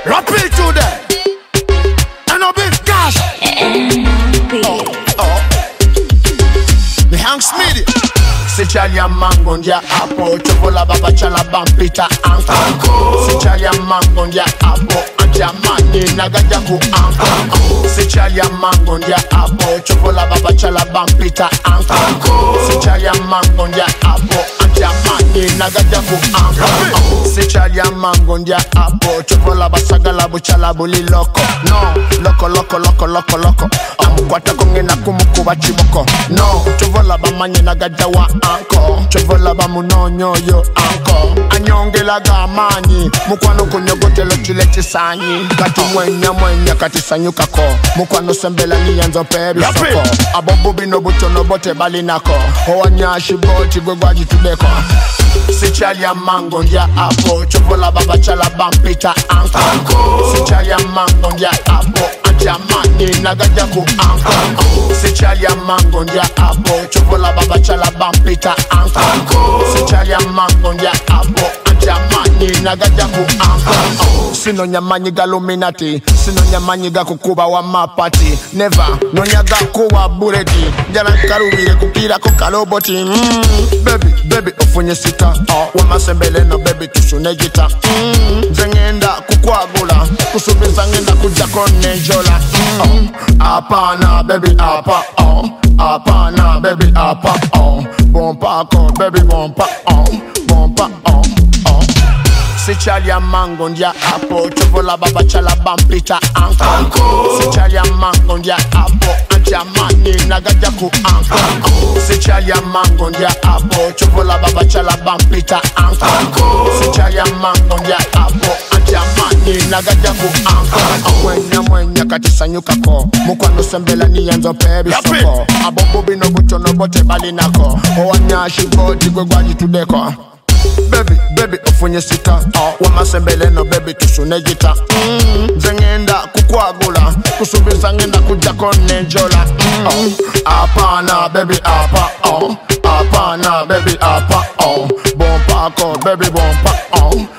Rapid today. And a big cash. The Hank Smithy. Sichalia mango ndia apo chokola baba chala bampita anko. Sichalia mango ndia apo anjamani nagaja ku anko. Sichalia mango ndia apo chokola baba chala bampita anko. Sichalia mango ndia apo anjamani nagaja ku anko. Sichalia mango ndia apo chokola basagala buchala buli loko. No, loko. Amukwata kongena kumukuba chiboko. No, chokola bamanye nagaja wa anko. Chovola ba munonyo yo anko. Anyongela gamani mukwano kunyogotelo chile chisanyi. Kati mwenya kati sanyuka ko. Mukwano sembela niyanzo pebi soko. Abobubi no buto no bote bali nako. Owanyashi boti gwegwaji tudeko. Sichalia mango ndia apo chovola baba chala bampita anko. Sichalia mango ndia apo anjamani nagaja ku anko. Sichalia mango ndia apo chovola baba chala bampita anko. Sichalia mango ndia apo anjamani nagaja ku anko. Sino nyamanyi galuminati, sino nyamanyi gakukuba wa mapati. Never no nyaga kuwa bureti. Jana karubire kukira kokaloboti. Baby ofunye sita. Wama sembele no baby tushune gita. Zengenda kukwagula, kusubiza ngenda kuja kone jola. Apana baby apa. Apana baby apa. Bompa ko baby bompa. Bompa Sichalia mango ndia apo chovola baba chala bampita anko. Sichalia mango ndia apo anjamani nagaja ku anko. Sichalia mango ndia apo chovola baba chala bampita anko. Sichalia mango ndia apo anjamani nagaja ku anko. Mwenya kati sanyuka ko. Mukwano sembela niyanzo pebi soko. Abobubi no buto no bote bali nako. Owanyashi boti gwegwaji tudeko. Baby ofunye sita. Wama sembele no baby tushune gita. Zengenda kukwagula, kusubiza ngenda kuja kone jola. Apana baby apa. Apana baby apa. Bompa ko baby bompa.